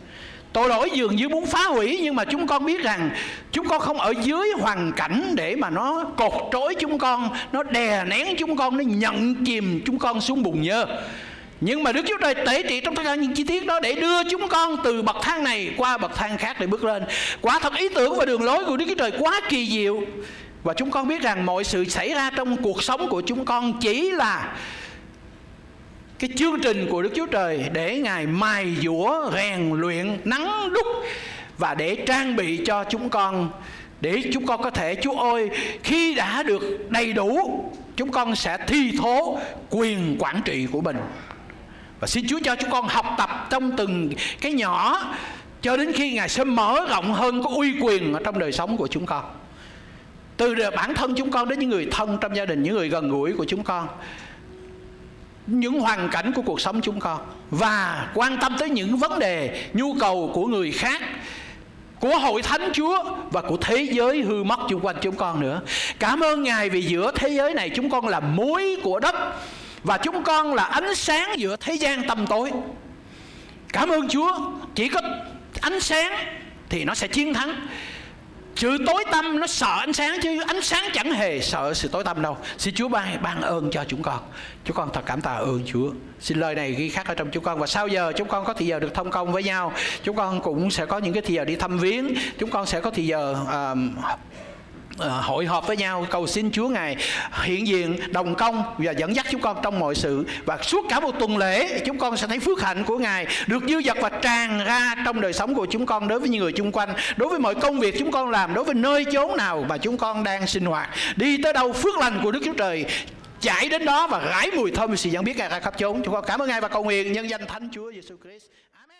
S2: Tội lỗi dường như muốn phá hủy, nhưng mà chúng con biết rằng chúng con không ở dưới hoàn cảnh để mà nó cột trói chúng con, nó đè nén chúng con, nó nhận chìm chúng con xuống bùn nhơ. Nhưng mà Đức Chúa Trời tể trị trong tất cả những chi tiết đó để đưa chúng con từ bậc thang này qua bậc thang khác để bước lên. Quả thật ý tưởng và đường lối của Đức Chúa Trời quá kỳ diệu. Và chúng con biết rằng mọi sự xảy ra trong cuộc sống của chúng con chỉ là cái chương trình của Đức Chúa Trời để Ngài mài dũa, rèn luyện, nắn đúc và để trang bị cho chúng con, để chúng con có thể, Chúa ơi, khi đã được đầy đủ, chúng con sẽ thi thố quyền quản trị của mình. Và xin Chúa cho chúng con học tập trong từng cái nhỏ cho đến khi Ngài sẽ mở rộng hơn có uy quyền ở trong đời sống của chúng con. Từ bản thân chúng con đến những người thân trong gia đình, những người gần gũi của chúng con, những hoàn cảnh của cuộc sống chúng con, và quan tâm tới những vấn đề, nhu cầu của người khác, của hội thánh Chúa và của thế giới hư mất xung quanh chúng con nữa. Cảm ơn Ngài vì giữa thế giới này chúng con là muối của đất, và chúng con là ánh sáng giữa thế gian tăm tối. Cảm ơn Chúa, chỉ có ánh sáng thì nó sẽ chiến thắng. Sự tối tăm nó sợ ánh sáng, chứ ánh sáng chẳng hề sợ sự tối tăm đâu. Xin Chúa ban, ban ơn cho chúng con. Chúng con thật cảm tạ ơn Chúa. Xin lời này ghi khắc ở trong chúng con. Và sau giờ chúng con có thì giờ được thông công với nhau. Chúng con cũng sẽ có những cái thì giờ đi thăm viếng. Chúng con sẽ có thì giờ uh, uh, hội họp với nhau. Cầu xin Chúa Ngài hiện diện đồng công và dẫn dắt chúng con trong mọi sự. Và suốt cả một tuần lễ chúng con sẽ thấy phước hạnh của Ngài được dư dật và tràn ra trong đời sống của chúng con, đối với những người chung quanh, đối với mọi công việc chúng con làm, đối với nơi chốn nào mà chúng con đang sinh hoạt. Đi tới đâu phước lành của Đức Chúa Trời chạy đến đó và rải mùi thơm sự dẫn biết Ngài ra khắp chốn. Chúng con cảm ơn Ngài và cầu nguyện nhân danh Thánh Chúa Giêsu Christ. Amen.